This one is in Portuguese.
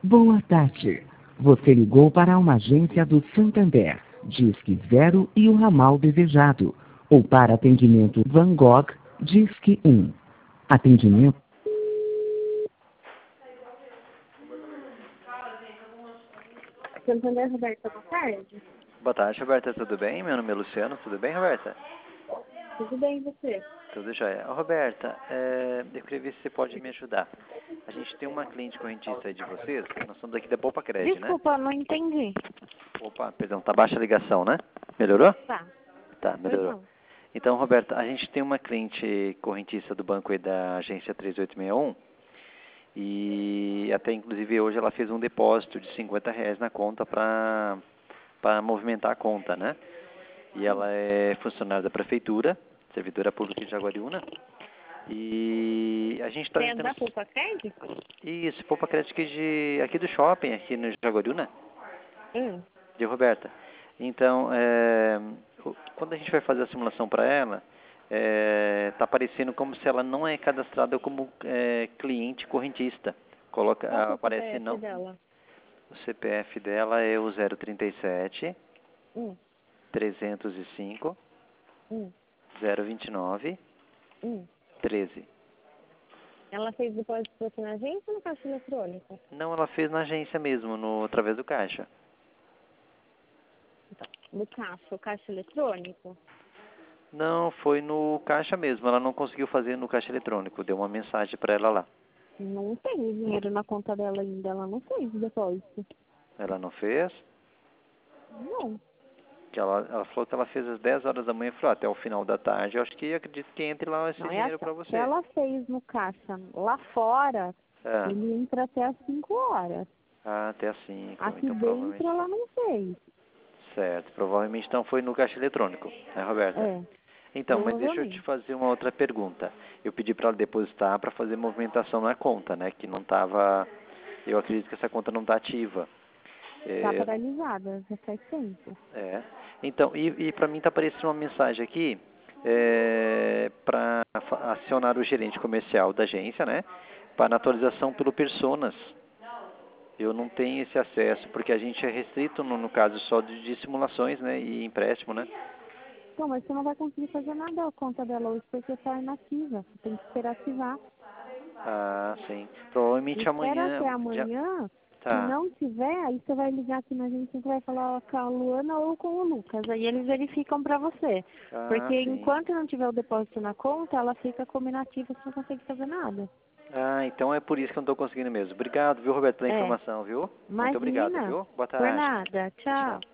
Boa tarde. Você ligou para uma agência do Santander, Disque 0 e o ramal desejado. Ou para atendimento Van Gogh, Disque 1. Atendimento. Santander, Roberta, boa tarde. Boa tarde, Roberta, tudo bem? Meu nome é Luciano, tudo bem, Roberta? Tudo bem, e você? Tudo jóia. Ô, Roberta, eu queria ver se você pode me ajudar. A gente tem uma cliente correntista aí de vocês, nós somos aqui da Poupa Cred, né? Desculpa, não entendi. Opa, perdão, tá baixa a ligação, né? Melhorou? Tá. Tá, melhorou. Não. Então, Roberta, a gente tem uma cliente correntista do banco aí da agência 3861 e até inclusive hoje ela fez um depósito de R$ 50 na conta para movimentar a conta, né? E ela é funcionária da prefeitura, servidora pública de Jaguariúna. E a gente está Tem da Poupa Cred? Isso, Poupa Crédito aqui do shopping, aqui no Jaguariúna, de Roberta. Então, quando a gente vai fazer a simulação para ela, está aparecendo como se ela não é cadastrada como cliente correntista. Qual que é o Aparece CPF não. dela? O CPF dela é o 037 Hum, 305 hum, 029 hum. 13. Ela fez depósito aqui na agência ou no caixa eletrônico? Não, ela fez na agência mesmo, através do caixa. No caixa, o caixa eletrônico? Não, foi no caixa mesmo. Ela não conseguiu fazer no caixa eletrônico. Deu uma mensagem para ela lá. Não tem dinheiro na conta dela ainda, ela não fez depósito. Ela não fez. Não. Que ela falou que ela fez às 10 horas da manhã. Eu falei, até o final da tarde. Eu acho que acredito que entre lá esse Não, dinheiro para se você. ela fez no caixa lá fora, ele entra até às 5 horas. Até às 5. Aqui Então, dentro ela não fez. certo. Provavelmente então foi no caixa eletrônico, né, Roberta? É, Então, mas deixa eu te provavelmente. fazer uma outra pergunta. Eu pedi para ela depositar para fazer movimentação na conta, né? Que não estava. Eu acredito que essa conta não está ativa. Tá paralisada, já faz tempo. Então, e para mim está aparecendo uma mensagem aqui para acionar o gerente comercial da agência, né? Para atualização pelo Personas. Eu não tenho esse acesso, porque a gente é restrito, no caso, só de simulações, né? E empréstimo, né? Não, mas você não vai conseguir fazer nada a conta dela hoje porque está inativa. Você tem que esperar ativar. Ah, sim. Provavelmente Espera amanhã. até amanhã. Se Tá. não tiver, aí você vai ligar aqui na gente e vai falar com a Luana ou com o Lucas. Aí eles verificam pra você. Ah, Porque sim. enquanto não tiver o depósito na conta, ela fica como inativa, você não consegue fazer nada. Ah, então é por isso que eu não estou conseguindo mesmo. Obrigado, viu, Roberto, pela informação, viu? Muito obrigado, Imagina. viu? Boa Por tarde. nada. Tchau. Tchau.